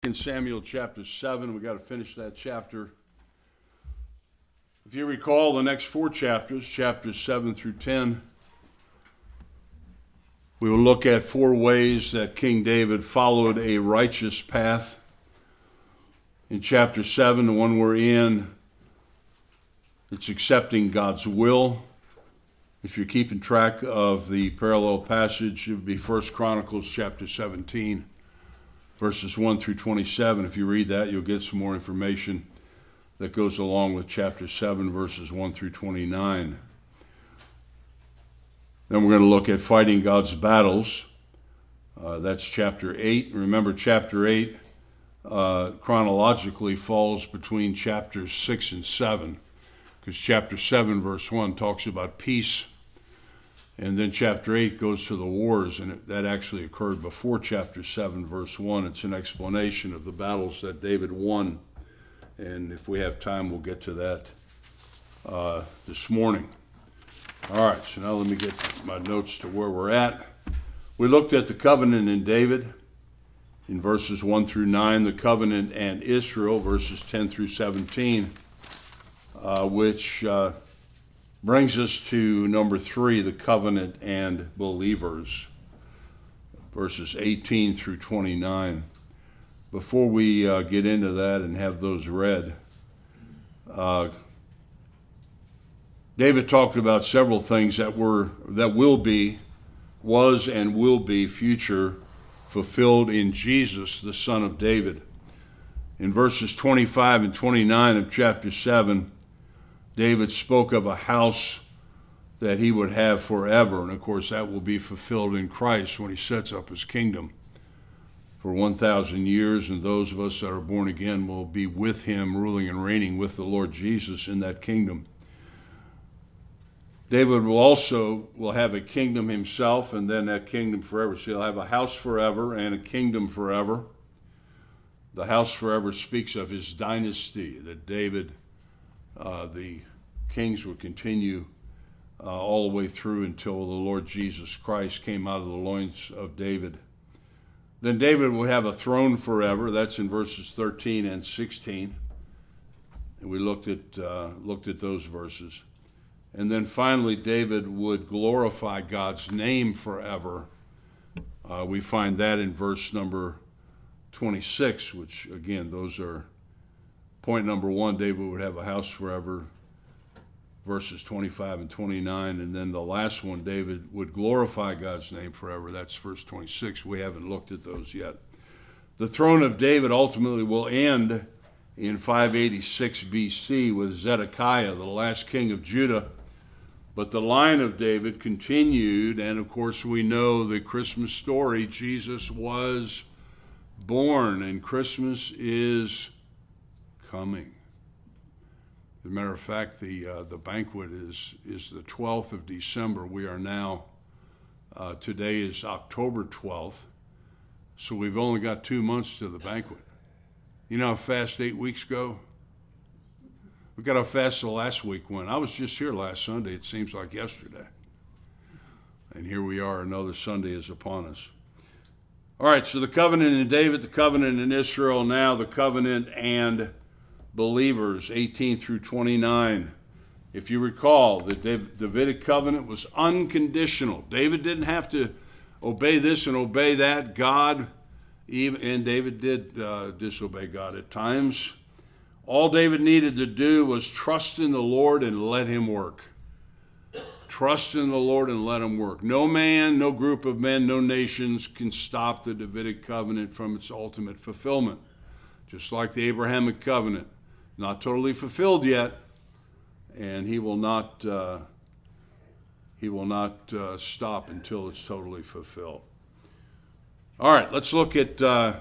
In Samuel chapter 7, we got to finish that chapter. If you recall, the next four chapters, chapters 7 through 10, we will look at four ways that King David followed a righteous path. In chapter 7, the one we're in, it's accepting God's will. If you're keeping track of the parallel passage, it would be 1 Chronicles chapter 17. Verses 1 through 27. If you read that, you'll get some more information that goes along with chapter 7, verses 1 through 29. Then we're going to look at fighting God's battles. That's chapter 8. Remember, chapter 8 chronologically falls between chapters 6 and 7, because chapter 7, verse 1 talks about peace. And then chapter 8 goes to the wars, and that actually occurred before chapter 7, verse 1. It's an explanation of the battles that David won. And if we have time, we'll get to that this morning. All right, so now let me get my notes to where we're at. We looked at the covenant in David in verses 1 through 9, the covenant and Israel, verses 10 through 17, which brings us to number 3, the covenant and believers, verses 18 through 29. Before we get into that and have those read, David talked about several things that was and will be future fulfilled in Jesus, the Son of David. In verses 25 and 29 of chapter 7, David spoke of a house that he would have forever. And of course, that will be fulfilled in Christ when he sets up his kingdom for 1,000 years. And those of us that are born again will be with him, ruling and reigning with the Lord Jesus in that kingdom. David will have a kingdom himself, and then that kingdom forever. So he'll have a house forever and a kingdom forever. The house forever speaks of his dynasty, that David, the kings would continue all the way through until the Lord Jesus Christ came out of the loins of David. Then David would have a throne forever. That's in verses 13 and 16. And we looked at those verses. And then finally, David would glorify God's name forever. We find that in verse number 26, which again, those are point number 1, David would have a house forever, verses 25 and 29. And then the last one, David would glorify God's name forever. That's verse 26. We haven't looked at those yet. The throne of David ultimately will end in 586 BC with Zedekiah, the last king of Judah. But the line of David continued, and of course we know the Christmas story. Jesus was born, and Christmas is coming. As a matter of fact, the banquet is the 12th of December. We are now, today is October 12th, so we've only got 2 months to the banquet. You know how fast 8 weeks go? Look at how fast the last week went. I was just here last Sunday. It seems like yesterday. And here we are, another Sunday is upon us. All right, so the covenant in David, the covenant in Israel, now the covenant and believers, 18 through 29. If you recall, the Davidic covenant was unconditional. David didn't have to obey this and obey that. And David did disobey God at times. All David needed to do was trust in the Lord and let him work. Trust in the Lord and let him work. No man, no group of men, no nations can stop the Davidic covenant from its ultimate fulfillment. Just like the Abrahamic covenant. Not totally fulfilled yet, and he will not stop until it's totally fulfilled. All right, let's look at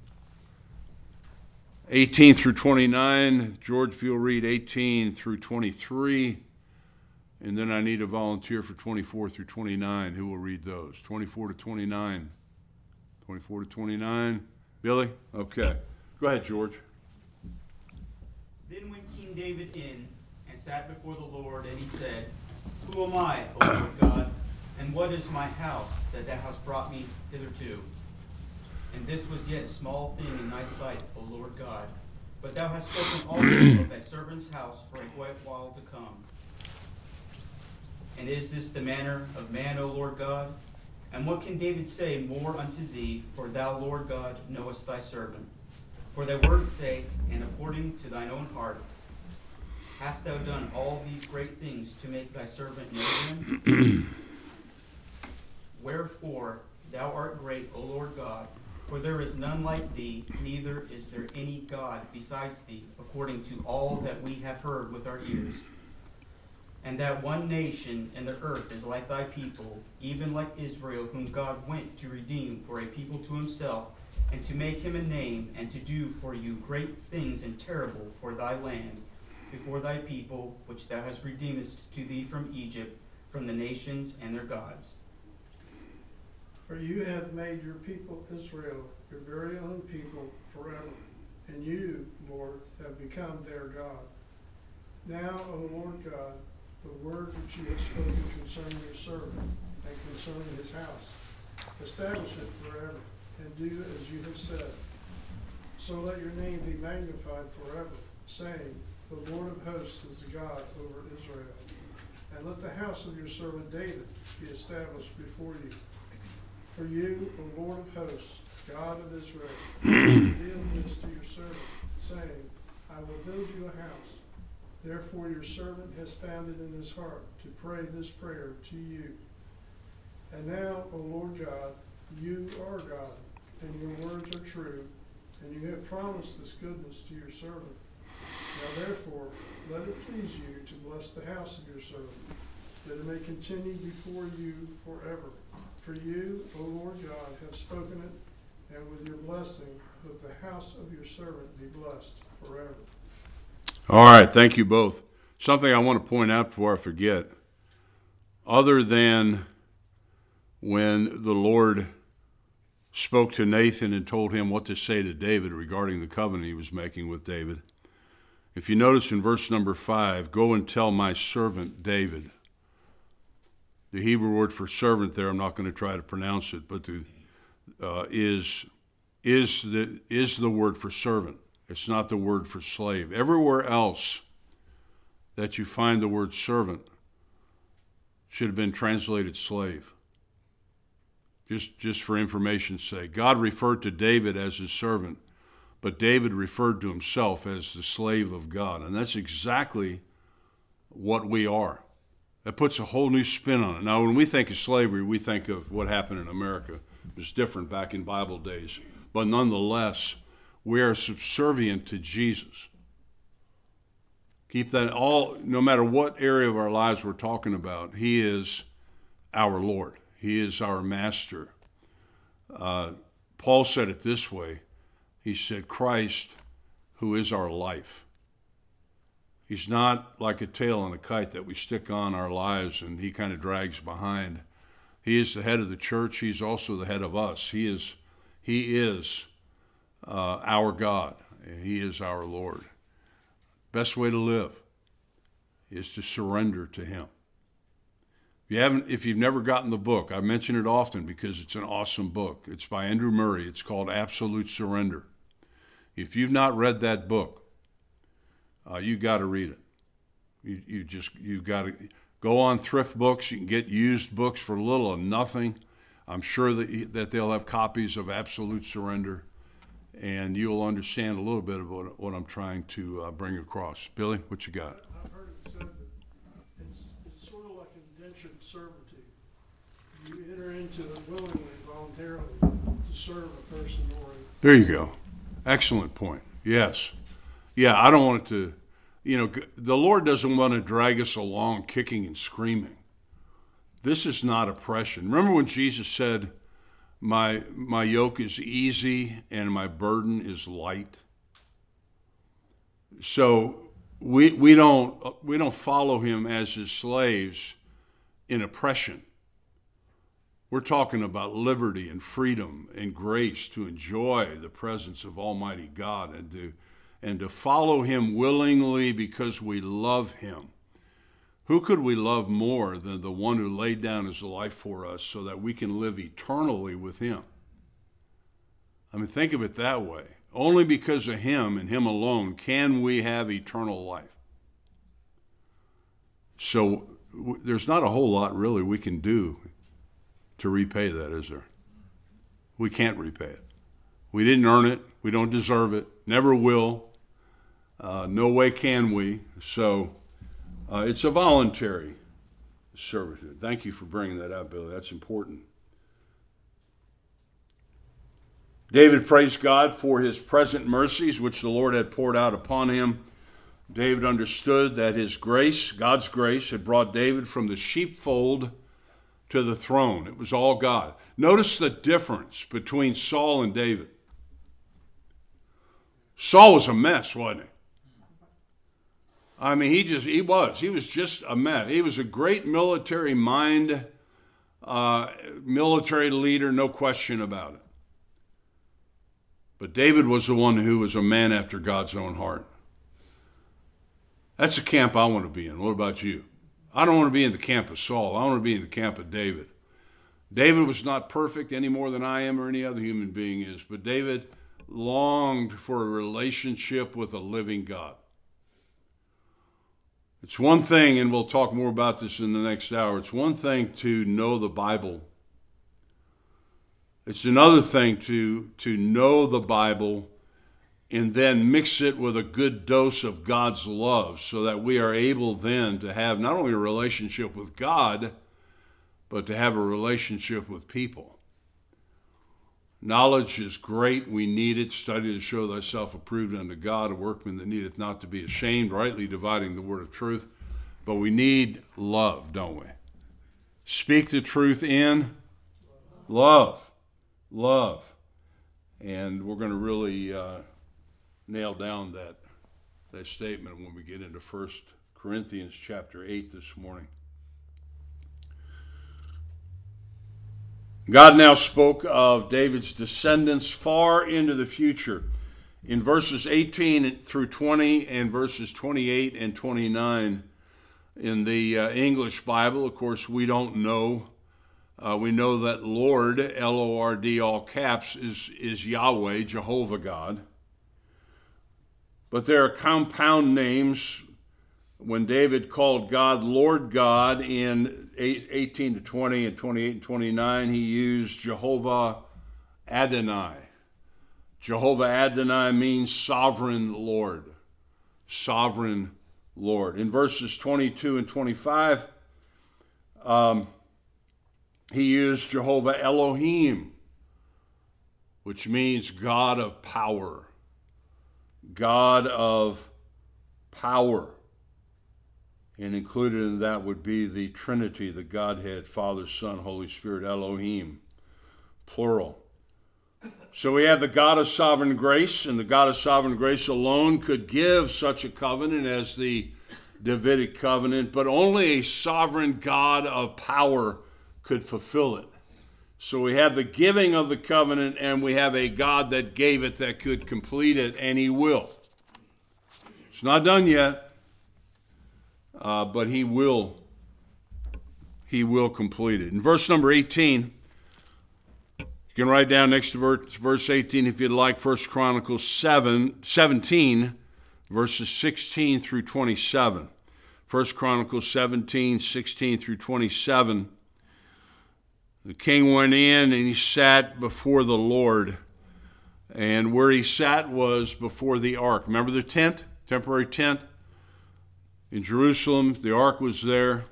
18 through 29. George, if you'll read 18 through 23, and then I need a volunteer for 24 through 29. Who will read those? 24 to 29. 24 to 29. Billy? Okay. Go ahead, George. Then went King David in and sat before the Lord, and he said, Who am I, O Lord God, and what is my house that thou hast brought me hitherto? and this was yet a small thing in thy sight, O Lord God. But thou hast spoken also of thy servant's house for a great while to come. And is this the manner of man, O Lord God? And what can David say more unto thee? For thou, Lord God, knowest thy servant. For thy word's sake, and according to thine own heart, hast thou done all these great things to make thy servant know them? Wherefore thou art great, O Lord God, for there is none like thee, neither is there any God besides thee, according to all that we have heard with our ears. And that one nation in the earth is like thy people, even like Israel, whom God went to redeem for a people to himself, and to make him a name, and to do for you great things and terrible for thy land, before thy people, which thou hast redeemest to thee from Egypt, from the nations and their gods. For you have made your people Israel your very own people forever, and you, Lord, have become their God. Now, O Lord God, the word which you have spoken concerning your servant and concerning his house, establish it forever, and do as you have said. So let your name be magnified forever, saying, the Lord of hosts is the God over Israel. And let the house of your servant David be established before you. For you, O Lord of hosts, God of Israel, revealed this to your servant, saying, I will build you a house. Therefore your servant has found it in his heart to pray this prayer to you. And now, O Lord God, you are God, and your words are true, and you have promised this goodness to your servant. Now therefore, let it please you to bless the house of your servant, that it may continue before you forever. For you, O Lord God, have spoken it, and with your blessing, let the house of your servant be blessed forever. All right, thank you both. Something I want to point out before I forget. Other than when the Lord spoke to Nathan and told him what to say to David regarding the covenant he was making with David, if you notice in verse number 5, go and tell my servant David. The Hebrew word for servant there, I'm not going to try to pronounce it, but is the word for servant. It's not the word for slave. Everywhere else that you find the word servant should have been translated slave. Just for information's sake. God referred to David as his servant, but David referred to himself as the slave of God. And that's exactly what we are. That puts a whole new spin on it. Now, when we think of slavery, we think of what happened in America. It was different back in Bible days. But nonetheless, we are subservient to Jesus. Keep that no matter what area of our lives we're talking about, he is our Lord. He is our master. Paul said it this way. He said, Christ, who is our life. He's not like a tail on a kite that we stick on our lives and he kind of drags behind. He is the head of the church. He's also the head of us. He is our God. He is our Lord. Best way to live is to surrender to him. If you've never gotten the book, I mention it often because it's an awesome book. It's by Andrew Murray. It's called Absolute Surrender. If you've not read that book, you got to read it. You got to go on Thrift Books. You can get used books for little or nothing. I'm sure that they'll have copies of Absolute Surrender, and you'll understand a little bit about what I'm trying to bring across. Billy, what you got? I've heard it said that it's sort of like indentured servitude. You enter into it willingly, voluntarily, to serve a person or There you go. Excellent point. Yes. Yeah, I don't want it to, the Lord doesn't want to drag us along kicking and screaming. This is not oppression. Remember when Jesus said, my yoke is easy and my burden is light? So we don't follow him as his slaves in oppression. We're talking about liberty and freedom and grace to enjoy the presence of Almighty God and to follow him willingly because we love him. Who could we love more than the one who laid down his life for us so that we can live eternally with him? I mean, think of it that way. Only because of him and him alone can we have eternal life. So there's not a whole lot really we can do to repay that, is there? We can't repay it. We didn't earn it. We don't deserve it. Never will. No way can we. So it's a voluntary servitude. Thank you for bringing that up, Billy. That's important. David praised God for his present mercies, which the Lord had poured out upon him. David understood that his grace, God's grace, had brought David from the sheepfold to the throne. It was all God. Notice the difference between Saul and David. Saul was a mess, wasn't he? I mean, he was just a mess. He was a great military mind, military leader, no question about it. But David was the one who was a man after God's own heart. That's the camp I want to be in. What about you? I don't want to be in the camp of Saul. I want to be in the camp of David. David was not perfect any more than I am or any other human being is, but David longed for a relationship with a living God. It's one thing, and we'll talk more about this in the next hour, it's one thing to know the Bible. It's another thing to know the Bible and then mix it with a good dose of God's love so that we are able then to have not only a relationship with God, but to have a relationship with people. Knowledge is great. We need it. Study to show thyself approved unto God, a workman that needeth not to be ashamed, rightly dividing the word of truth. But we need love, don't we? Speak the truth in love. Love. And we're going to really nail down that statement when we get into 1 Corinthians chapter 8 this morning. God now spoke of David's descendants far into the future. In verses 18 through 20 and verses 28 and 29 in the English Bible, of course, we don't know. We know that Lord, L-O-R-D, all caps, is Yahweh, Jehovah God. But there are compound names. When David called God Lord God in 18 to 20 and 28 and 29, he used Jehovah Adonai. Jehovah Adonai means sovereign Lord. Sovereign Lord. In verses 22 and 25, he used Jehovah Elohim, which means God of power. God of power. And included in that would be the Trinity, the Godhead, Father, Son, Holy Spirit, Elohim, plural. So we have the God of sovereign grace, and the God of sovereign grace alone could give such a covenant as the Davidic covenant, but only a sovereign God of power could fulfill it. So we have the giving of the covenant, and we have a God that gave it that could complete it, and he will. It's not done yet. But he will complete it. In verse number 18, you can write down next to verse 18 if you'd like, 1 Chronicles 17, verses 16 through 27. 1 Chronicles 17, 16 through 27. The king went in and he sat before the Lord. And where he sat was before the ark. Remember the tent, temporary tent? In Jerusalem, the ark was there.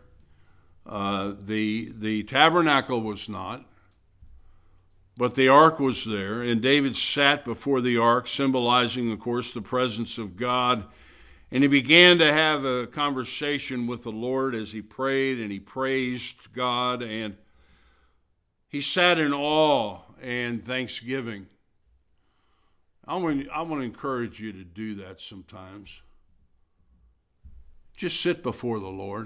The tabernacle was not, but the ark was there. And David sat before the ark, symbolizing, of course, the presence of God. And he began to have a conversation with the Lord as he prayed and he praised God. And he sat in awe and thanksgiving. I want to encourage you to do that sometimes. Just sit before the Lord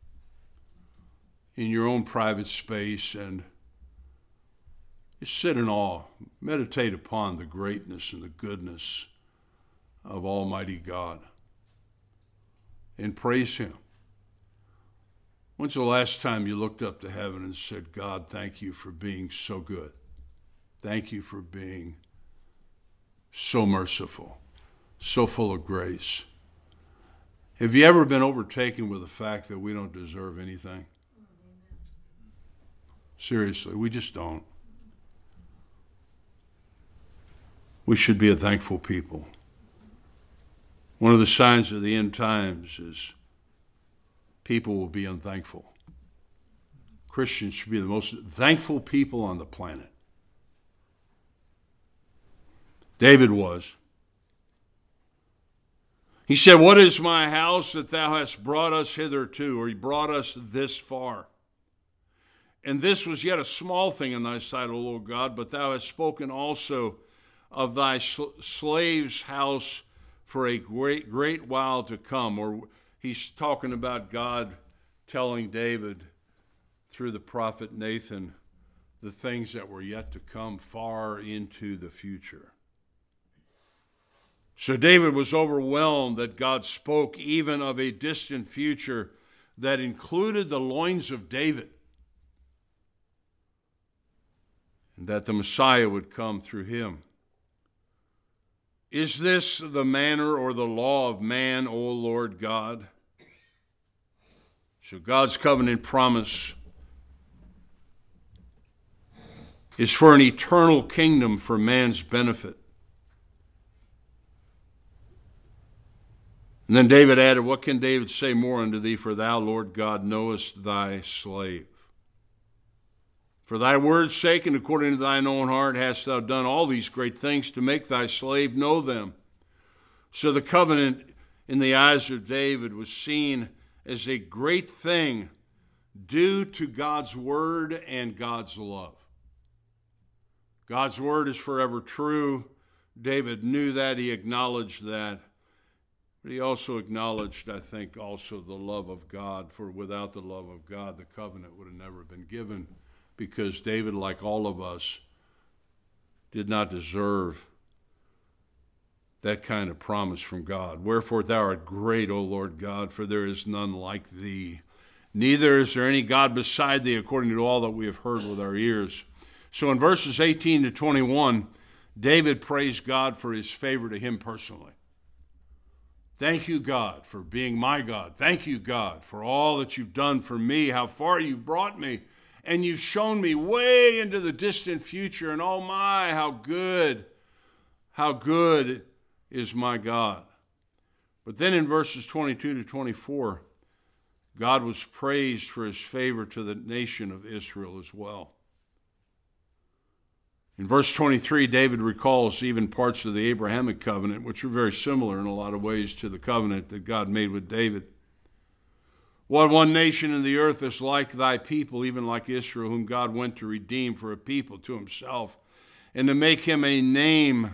in your own private space and just sit in awe. Meditate upon the greatness and the goodness of Almighty God and praise him. When's the last time you looked up to heaven and said, God, thank you for being so good. Thank you for being so merciful, so full of grace. Have you ever been overtaken with the fact that we don't deserve anything? Seriously, we just don't. We should be a thankful people. One of the signs of the end times is people will be unthankful. Christians should be the most thankful people on the planet. David was. He said, "What is my house that thou hast brought us hitherto?" Or he brought us this far. "And this was yet a small thing in thy sight, O Lord God, but thou hast spoken also of thy slave's house for a great while to come." Or he's talking about God telling David through the prophet Nathan the things that were yet to come far into the future. So David was overwhelmed that God spoke even of a distant future that included the loins of David, and that the Messiah would come through him. "Is this the manner or the law of man, O Lord God?" So God's covenant promise is for an eternal kingdom for man's benefit. And then David added, "What can David say more unto thee? For thou, Lord God, knowest thy slave. For thy word's sake and according to thine own heart hast thou done all these great things to make thy slave know them." So the covenant in the eyes of David was seen as a great thing due to God's word and God's love. God's word is forever true. David knew that. He acknowledged that. But he also acknowledged, I think, also the love of God. For without the love of God, the covenant would have never been given, because David, like all of us, did not deserve that kind of promise from God. "Wherefore thou art great, O Lord God, for there is none like thee. Neither is there any God beside thee, according to all that we have heard with our ears." So in verses 18 to 21, David praised God for his favor to him personally. "Thank you, God, for being my God. Thank you, God, for all that you've done for me, how far you've brought me. And you've shown me way into the distant future. And oh my, how good is my God." But then in verses 22 to 24, God was praised for his favor to the nation of Israel as well. In verse 23, David recalls even parts of the Abrahamic covenant, which are very similar in a lot of ways to the covenant that God made with David. "What one nation in the earth is like thy people, even like Israel, whom God went to redeem for a people to himself, and to make him a name,"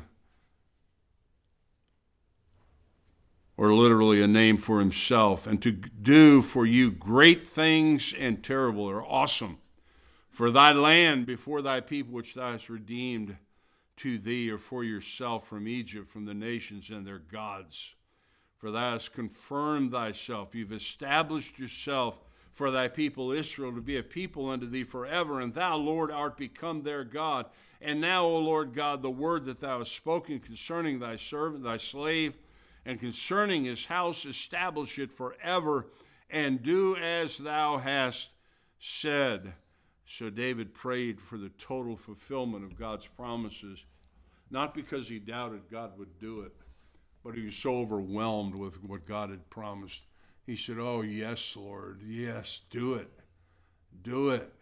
or literally a name for himself, "and to do for you great things and terrible," or awesome, "for thy land before thy people, which thou hast redeemed to thee, or for yourself from Egypt, from the nations and their gods. For thou hast confirmed thyself, you've established yourself for thy people Israel to be a people unto thee forever, and thou, Lord, art become their God. And now, O Lord God, the word that thou hast spoken concerning thy servant, thy slave, and concerning his house, establish it forever, and do as thou hast said." So David prayed for the total fulfillment of God's promises, not because he doubted God would do it, but he was so overwhelmed with what God had promised. He said, "Oh, yes, Lord, yes, do it. Do it."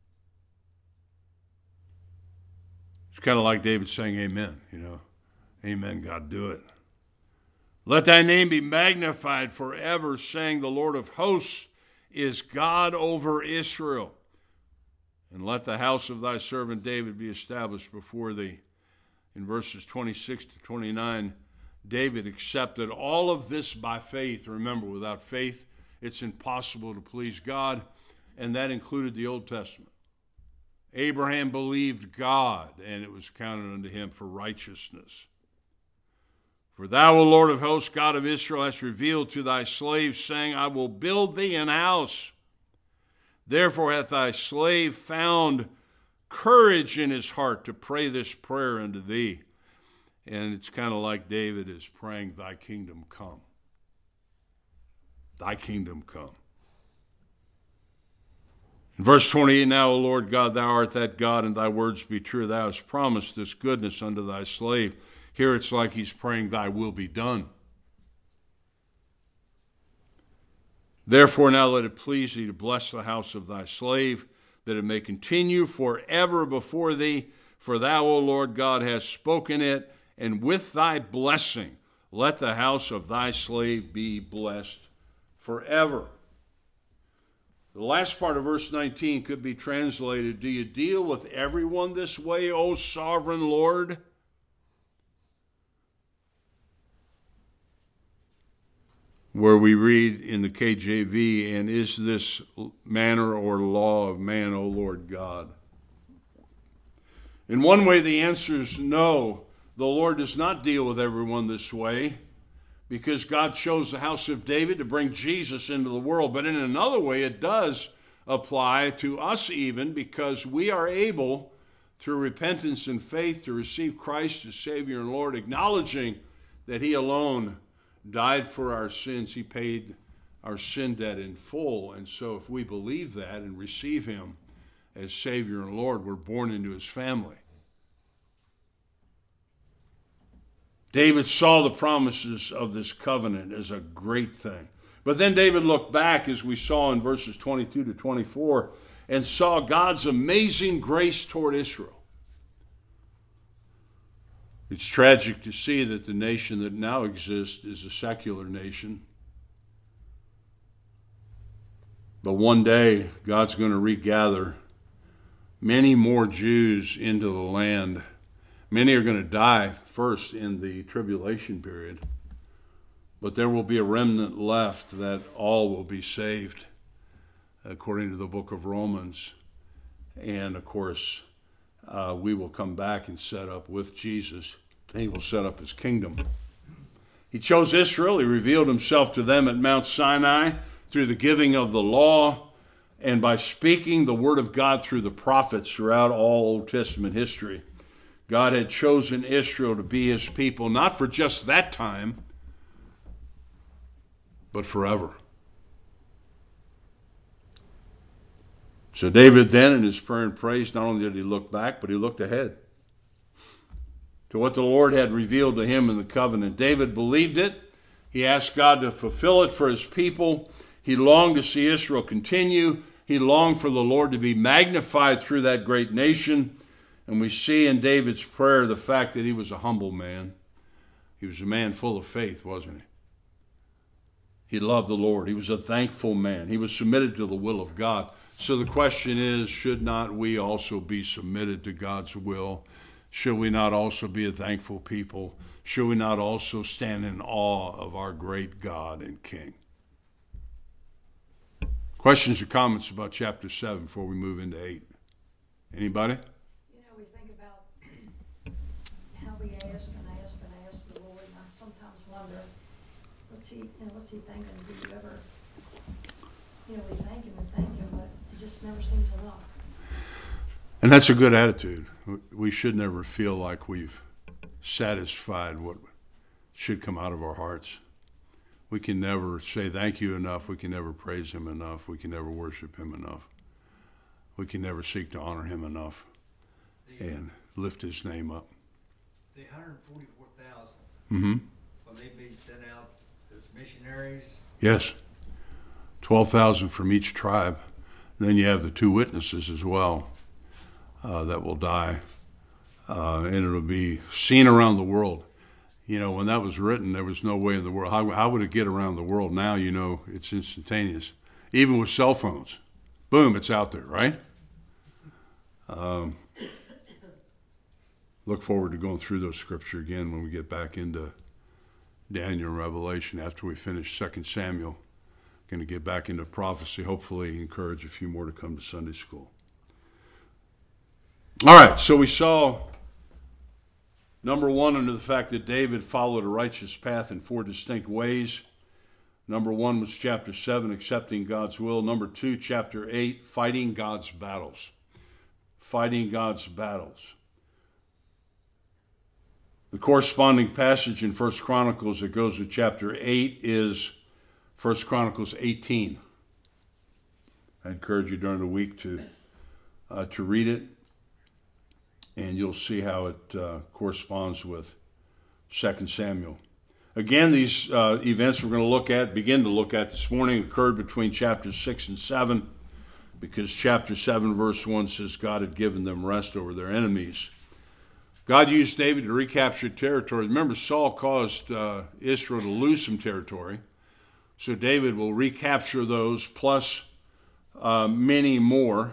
It's kind of like David saying amen, Amen, God, do it. "Let thy name be magnified forever, saying, the Lord of hosts is God over Israel. And let the house of thy servant David be established before thee." In verses 26 to 29, David accepted all of this by faith. Remember, without faith, it's impossible to please God, and that included the Old Testament. Abraham believed God, and it was counted unto him for righteousness. "For thou, O Lord of hosts, God of Israel, hast revealed to thy slave, saying, I will build thee an house. Therefore hath thy slave found courage in his heart to pray this prayer unto thee. And it's kind of like David is praying, thy kingdom come. Thy kingdom come. In verse 28, now, O Lord God, thou art that God, and thy words be true. Thou hast promised this goodness unto thy slave. Here it's like he's praying, thy will be done. Therefore now let it please thee to bless the house of thy slave, that it may continue forever before thee. For thou, O Lord God, hast spoken it, and with thy blessing let the house of thy slave be blessed forever. The last part of verse 19 could be translated, do you deal with everyone this way, O sovereign Lord? Where we read in the KJV, and is this manner or law of man, O Lord God? In one way, the answer is no. The Lord does not deal with everyone this way, because God chose the house of David to bring Jesus into the world. But in another way, it does apply to us even, because we are able, through repentance and faith, to receive Christ as Savior and Lord, acknowledging that He alone died for our sins. He paid our sin debt in full. And so if we believe that and receive Him as Savior and Lord, we're born into His family. David saw the promises of this covenant as a great thing. But then David looked back, as we saw in verses 22 to 24, and saw God's amazing grace toward Israel. It's tragic to see that the nation that now exists is a secular nation. But one day, God's going to regather many more Jews into the land. Many are going to die first in the tribulation period, but there will be a remnant left that all will be saved, according to the book of Romans. And of course, we will come back and set up with Jesus. He will set up His kingdom. He chose Israel. He revealed Himself to them at Mount Sinai through the giving of the law and by speaking the word of God through the prophets throughout all Old Testament history. God had chosen Israel to be His people, not for just that time, but forever. So David then, in his prayer and praise, not only did he look back, but he looked ahead to what the Lord had revealed to him in the covenant. David believed it. He asked God to fulfill it for His people. He longed to see Israel continue. He longed for the Lord to be magnified through that great nation. And we see in David's prayer the fact that he was a humble man. He was a man full of faith, wasn't he? He loved the Lord. He was a thankful man. He was submitted to the will of God. So the question is, should not we also be submitted to God's will? Should we not also be a thankful people? Should we not also stand in awe of our great God and King? Questions or comments about chapter 7 before we move into 8? Anybody? We think about how we ask and ask and ask the Lord, and I sometimes wonder, what's he thinking? Do you ever, we thank Him, but it just never seems enough. And that's a good attitude. We should never feel like we've satisfied what should come out of our hearts. We can never say thank you enough. We can never praise Him enough. We can never worship Him enough. We can never seek to honor Him enough and lift His name up. The 144,000, Mm-hmm. will they be sent out as missionaries? Yes. 12,000 from each tribe. Then you have the 2 witnesses as well that will die. And it'll be seen around the world. When that was written, there was no way in the world. How would it get around the world? Now, it's instantaneous. Even with cell phones. Boom, it's out there, right? Look forward to going through those scripture again when we get back into Daniel and Revelation after we finish 2 Samuel. Going to get back into prophecy, hopefully encourage a few more to come to Sunday school. All right, so we saw, number 1, under the fact that David followed a righteous path in 4 distinct ways. Number 1 was chapter 7, accepting God's will. Number 2, chapter 8, fighting God's battles. Fighting God's battles. The corresponding passage in 1 Chronicles that goes with chapter 8 is 1 Chronicles 18. I encourage you during the week to read it, and you'll see how it corresponds with 2 Samuel. Again, these events we're going to begin to look at this morning occurred between chapters 6 and 7, because chapter 7 verse 1 says God had given them rest over their enemies. God used David to recapture territory. Remember, Saul caused Israel to lose some territory. So David will recapture those plus many more.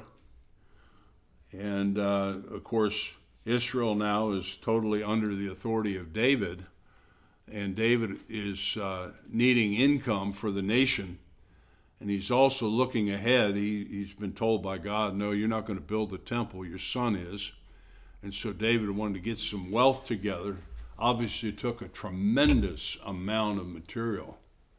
And, of course, Israel now is totally under the authority of David. And David is needing income for the nation. And he's also looking ahead. He's been told by God, no, you're not going to build the temple. Your son is. And so David wanted to get some wealth together. Obviously, it took a tremendous amount of material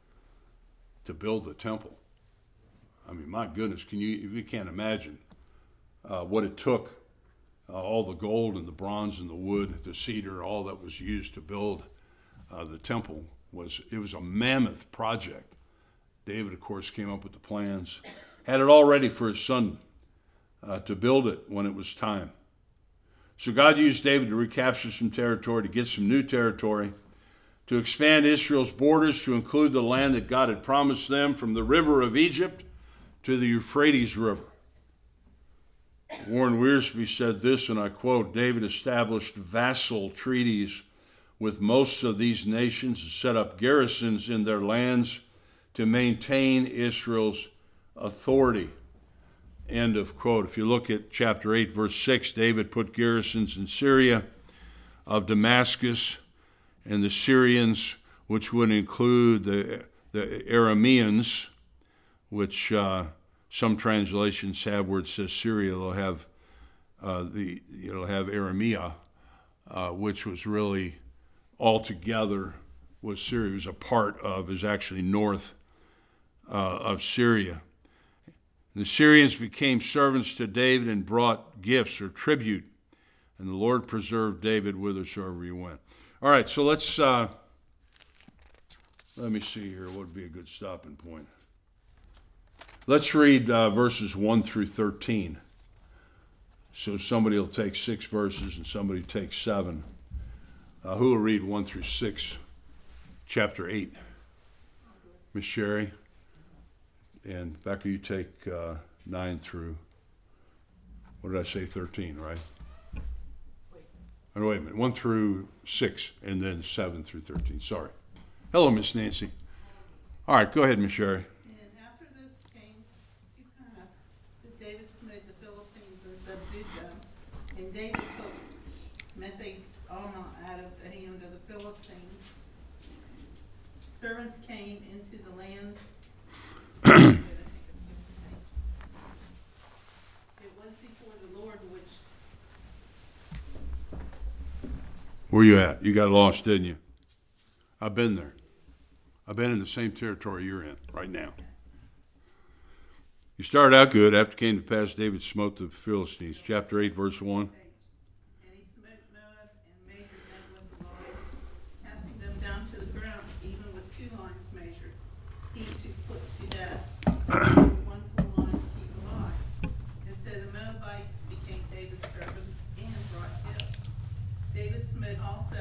to build the temple. I mean, my goodness, you can't imagine what it took. All the gold and the bronze and the wood, the cedar, all that was used to build the temple. It was a mammoth project. David, of course, came up with the plans, had it all ready for his son to build it when it was time. So God used David to recapture some territory, to get some new territory, to expand Israel's borders to include the land that God had promised them from the river of Egypt to the Euphrates River. Warren Wiersbe said this, and I quote, David established vassal treaties with most of these nations and set up garrisons in their lands to maintain Israel's authority. End of quote. If you look at chapter 8, verse 6, David put garrisons in Syria of Damascus, and the Syrians, which would include the Arameans, which some translations have where it says Syria, it'll have Aramea, which was really altogether was Syria. It was a part of, is actually north of Syria. The Syrians became servants to David and brought gifts or tribute, and the Lord preserved David whithersoever he went. All right, so let's, let me see here, what would be a good stopping point? Let's read verses 1 through 13. So somebody will take 6 verses and somebody takes 7. Who will read 1 through 6, chapter 8? Miss Sherry? And Becca, you take 9 through, what did I say, 13, right? Wait a minute, 1 through 6, and then 7 through 13, sorry. Hello, Miss Nancy. All right, go ahead, Miss Sherry. And after this came to pass that David smote the Philistines and subdued them, and David took Meth-ammah out of the hand of the Philistines. Servants came into the land. It was before the Lord which. Where you at? You got lost, didn't you? I've been there. I've been in the same territory you're in right now. You started out good. After it came to pass, David smote the Philistines. Chapter 8, verse 1. And he smote Moab and measured them with the line, casting them down to the ground, even with 2 lines measured. He to put to death, one full line to keep alive. And so the Moabites became David's servants and brought gifts. David smote also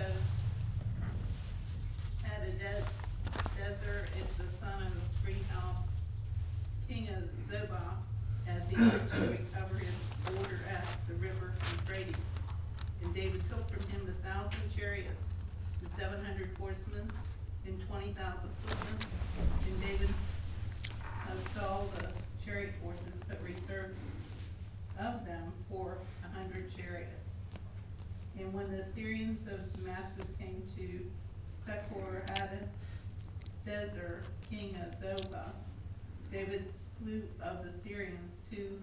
Hadadezer, the son of Rehab, king of Zobah, as he went to recover his border at the river Euphrates. And David took from him 1,000 chariots, and 700 horsemen, and 20,000 footmen. And David all the chariot horses, but reserved of them 400 chariots. And when the Syrians of Damascus came to Sechor-Hadadezer, king of Zobah, David slew of the Syrians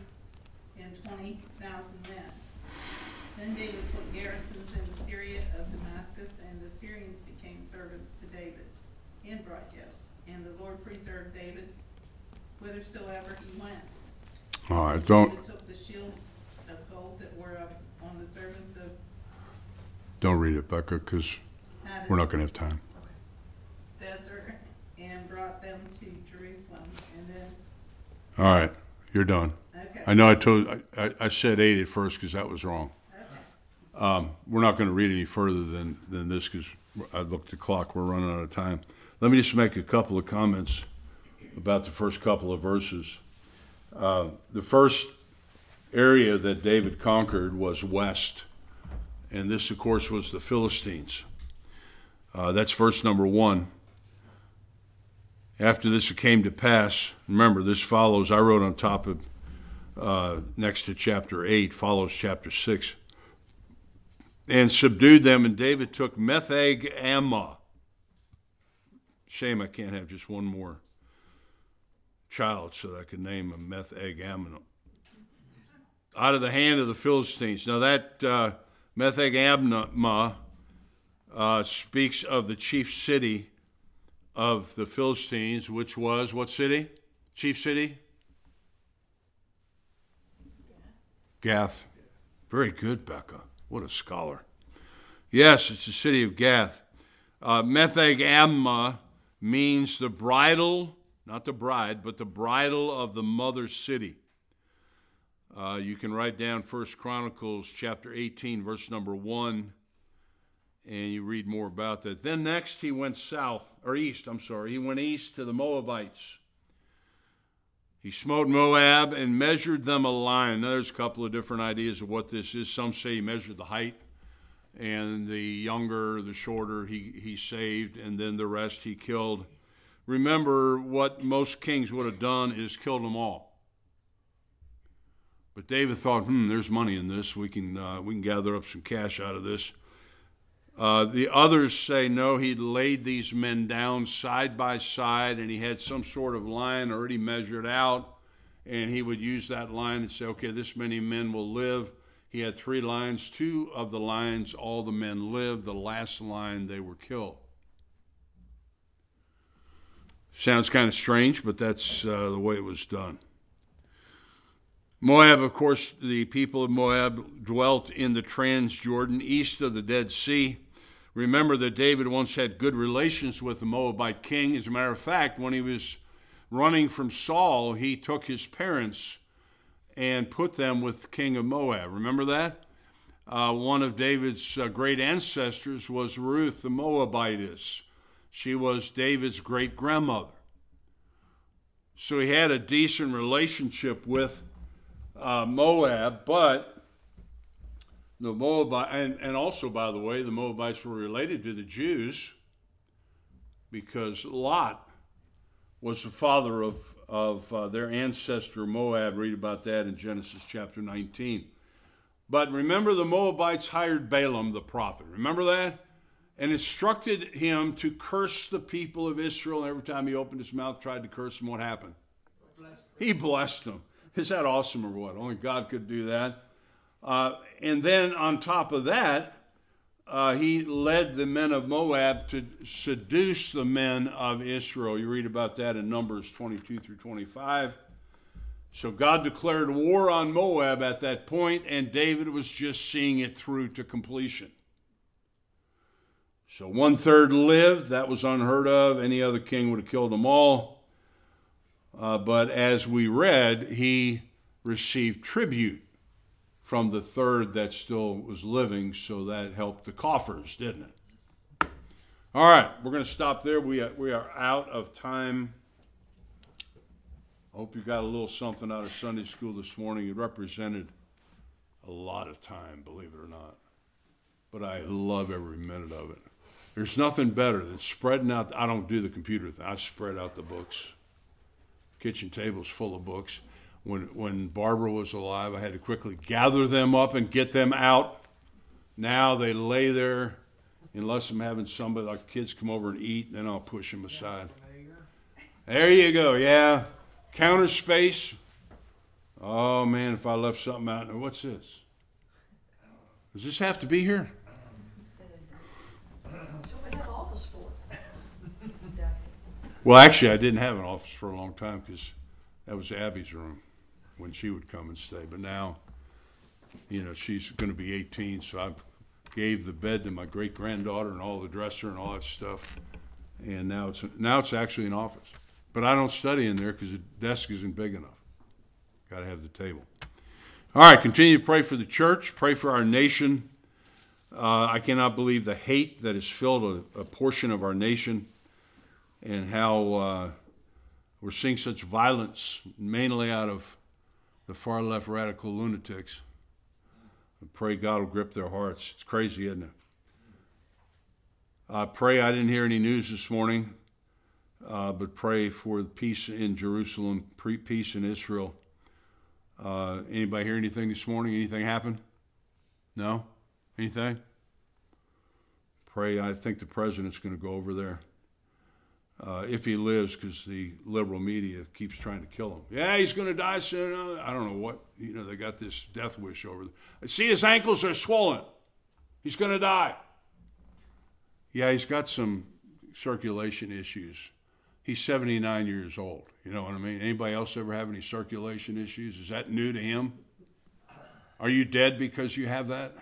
220,000 men. Then David put garrisons in Syria of Damascus, and the Syrians became servants to David and brought gifts. And the Lord preserved David whithersoever he went. All right, David took the shields of gold that were on the servants of Don't read it, Becca, because Had we're a not going to have time. desert and brought them to Jerusalem, and then, All right, you're done. okay. I know I said 8 at first because that was wrong. Okay. We're not going to read any further than this because I looked at the clock. We're running out of time. Let me just make a couple of comments about the first couple of verses. The first area that David conquered was west, and this, of course, was the Philistines. That's verse number 1. After this it came to pass, remember this follows, I wrote on top of, next to chapter 8, follows chapter 6. And subdued them, and David took Metheg-ammah. Shame I can't have just one more child so that I could name him Metheg-ammah. Out of the hand of the Philistines. Now that Metheg-ammah speaks of the chief city of the Philistines, which was what city? Chief city? Gath. Very good, Becca. What a scholar. Yes, it's the city of Gath. Metheg-ammah means the bridle, not the bride, but the bridle of the mother city. You can write down 1 Chronicles chapter 18, verse number 1, and you read more about that. Then next he went east. He went east to the Moabites. He smote Moab and measured them a line. Now, there's a couple of different ideas of what this is. Some say he measured the height, and the younger, the shorter, he saved, and then the rest he killed. Remember, what most kings would have done is killed them all. But David thought, there's money in this. We can gather up some cash out of this. The others say, no, he laid these men down side by side, and he had some sort of line already measured out, and he would use that line and say, okay, this many men will live. He had 3 lines. 2 of the lines, all the men lived. The last line, they were killed. Sounds kind of strange, but that's the way it was done. Moab, of course, the people of Moab dwelt in the Transjordan, east of the Dead Sea. Remember that David once had good relations with the Moabite king. As a matter of fact, when he was running from Saul, he took his parents and put them with the king of Moab. Remember that? One of David's great ancestors was Ruth the Moabitess. She was David's great-grandmother. So he had a decent relationship with Moab, but the Moabite, and also, by the way, the Moabites were related to the Jews because Lot was the father of their ancestor Moab. Read about that in Genesis chapter 19. But remember, the Moabites hired Balaam the prophet. Remember that? And instructed him to curse the people of Israel. And every time he opened his mouth, tried to curse them, what happened? He blessed them. Is that awesome or what? Only God could do that. And then on top of that, he led the men of Moab to seduce the men of Israel. You read about that in Numbers 22 through 25. So God declared war on Moab at that point, and David was just seeing it through to completion. So 1/3 lived. That was unheard of. Any other king would have killed them all. But as we read, he received tribute from the 1/3 that still was living, so that helped the coffers, didn't it? All right, we're going to stop there. We are out of time. I hope you got a little something out of Sunday school this morning. It represented a lot of time, believe it or not. But I love every minute of it. There's nothing better than spreading out. I don't do the computer thing. I spread out the books. Kitchen table's full of books. When Barbara was alive, I had to quickly gather them up and get them out. Now they lay there, unless I'm having somebody, like kids, come over and eat, then I'll push them aside. There you go, yeah. Counter space. Oh, man, if I left something out. What's this? Does this have to be here? That's what we have office for. Well, actually, I didn't have an office for a long time because that was Abby's room when she would come and stay. But now, she's going to be 18, so I've gave the bed to my great-granddaughter and all the dresser and all that stuff. And now it's actually an office. But I don't study in there because the desk isn't big enough. Got to have the table. All right, continue to pray for the church. Pray for our nation. I cannot believe the hate that has filled a portion of our nation, and how we're seeing such violence, mainly out of the far left radical lunatics. I pray God will grip their hearts. It's crazy, isn't it? Pray, I didn't hear any news this morning, but pray for peace in Jerusalem, peace in Israel. Anybody hear anything this morning? Anything happen? No? Anything? Pray, I think the president's going to go over there. If he lives, because the liberal media keeps trying to kill him. Yeah, he's going to die soon. I don't know what. They got this death wish over there. See, his ankles are swollen. He's going to die. Yeah, he's got some circulation issues. He's 79 years old. You know what I mean? Anybody else ever have any circulation issues? Is that new to him? Are you dead because you have that?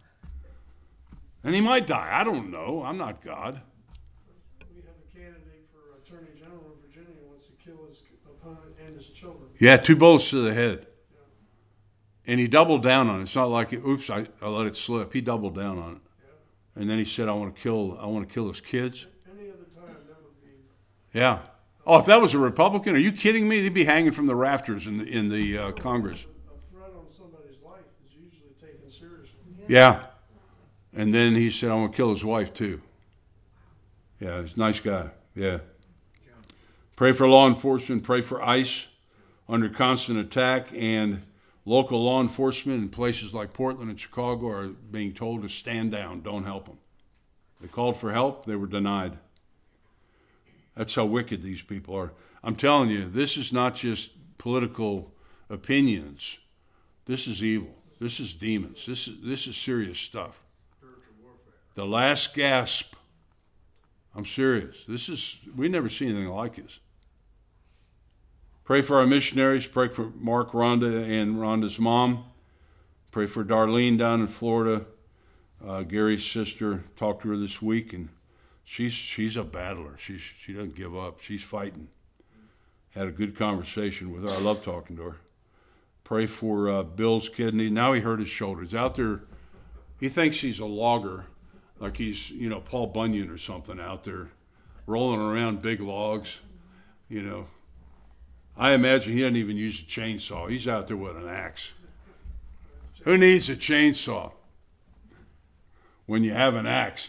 And he might die. I don't know. I'm not God. We have a candidate for Attorney General in Virginia who wants to kill his opponent and his children. Yeah, 2 bullets to the head. And he doubled down on it. It's not like, oops, I let it slip. He doubled down on it. And then he said, I want to kill his kids. Any other time, that would be. Yeah. Oh, if that was a Republican, are you kidding me? They'd be hanging from the rafters in the Congress. A threat on somebody's life is usually taken seriously. Yeah. And then he said, I want to kill his wife too. Yeah, he's a nice guy. Yeah. Pray for law enforcement. Pray for ICE under constant attack, and local law enforcement in places like Portland and Chicago are being told to stand down. Don't help them. They called for help. They were denied. That's how wicked these people are. I'm telling you, this is not just political opinions. This is evil. This is demons. This is serious stuff. The last gasp. I'm serious. We've never seen anything like this. Pray for our missionaries. Pray for Mark, Rhonda, and Rhonda's mom. Pray for Darlene down in Florida. Gary's sister, talked to her this week, and she's a battler. She doesn't give up. She's fighting. Had a good conversation with her. I love talking to her. Pray for Bill's kidney. Now he hurt his shoulder. He's out there. He thinks he's a logger, like he's, Paul Bunyan or something out there, rolling around big logs, I imagine he doesn't even use a chainsaw. He's out there with an axe. Who needs a chainsaw when you have an axe?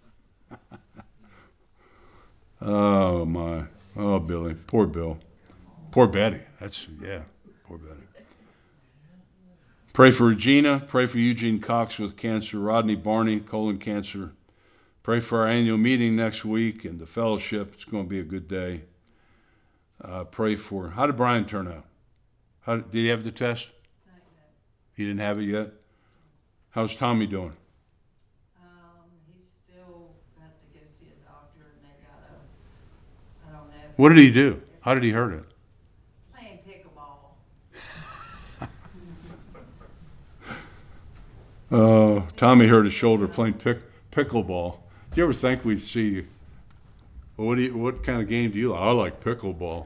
Oh, my. Oh, Billy. Poor Bill. Poor Betty. Poor Betty. Pray for Regina. Pray for Eugene Cox with cancer. Rodney Barney, colon cancer. Pray for our annual meeting next week and the fellowship. It's going to be a good day. Pray for, how did Brian turn out? Did he have the test? Not yet. He didn't have it yet? How's Tommy doing? He's still got to go see a doctor, and they I don't know. What did he do? How did he hurt it? Playing pickleball. Oh, Tommy hurt his shoulder playing pickleball. Do you ever think we'd see, what kind of game do you like? I like pickleball.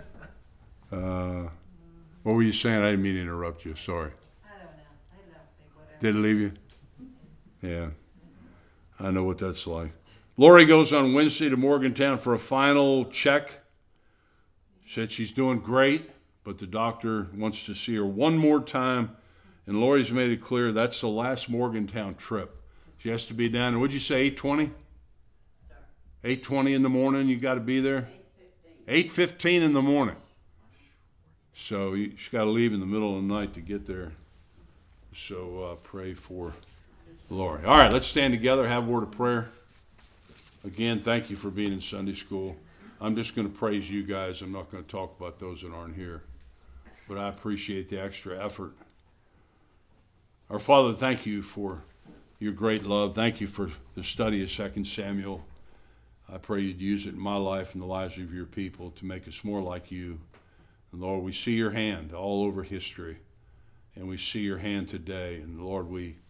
What were you saying? I didn't mean to interrupt you. Sorry. I don't know. They left me, whatever. Did it leave you? Yeah. I know what that's like. Lori goes on Wednesday to Morgantown for a final check. Said she's doing great, but the doctor wants to see her one more time. And Lori's made it clear that's the last Morgantown trip. She has to be down. What'd you say, 8:20? 8:20 in the morning, you got to be there? 8:15 in the morning. So she's got to leave in the middle of the night to get there. So pray for Lori. All right, let's stand together, have a word of prayer. Again, thank you for being in Sunday school. I'm just going to praise you guys. I'm not going to talk about those that aren't here. But I appreciate the extra effort. Our Father, thank you for your great love. Thank you for the study of 2 Samuel. I pray you'd use it in my life and the lives of your people to make us more like you. And Lord, we see your hand all over history. And we see your hand today. And Lord, we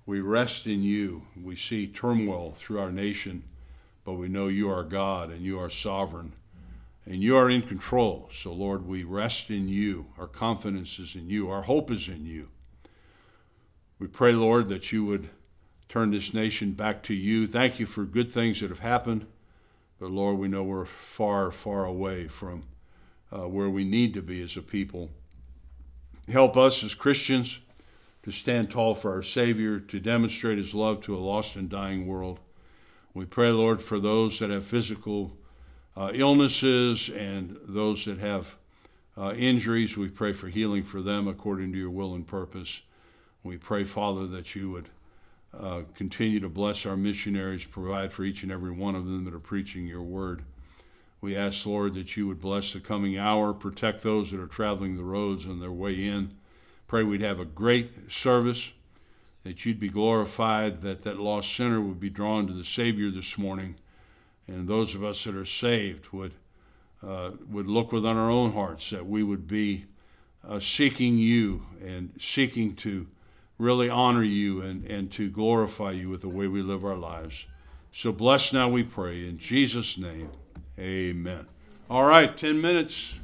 We rest in you. We see turmoil through our nation, but we know you are God and you are sovereign and you are in control. So, Lord, we rest in you. Our confidence is in you. Our hope is in you. We pray, Lord, that you would turn this nation back to you. Thank you for good things that have happened. But, Lord, we know we're far, far away from where we need to be as a people. Help us as Christians to stand tall for our Savior, to demonstrate his love to a lost and dying world. We pray, Lord, for those that have physical illnesses and those that have injuries. We pray for healing for them according to your will and purpose. We pray, Father, that you would continue to bless our missionaries, provide for each and every one of them that are preaching your word. We ask, Lord, that you would bless the coming hour, protect those that are traveling the roads on their way in. Pray we'd have a great service, that you'd be glorified, that that lost sinner would be drawn to the Savior this morning, and those of us that are saved would look within our own hearts, that we would be seeking you and seeking to really honor you and to glorify you with the way we live our lives. So bless now, we pray, in Jesus' name, amen. All right, 10 minutes.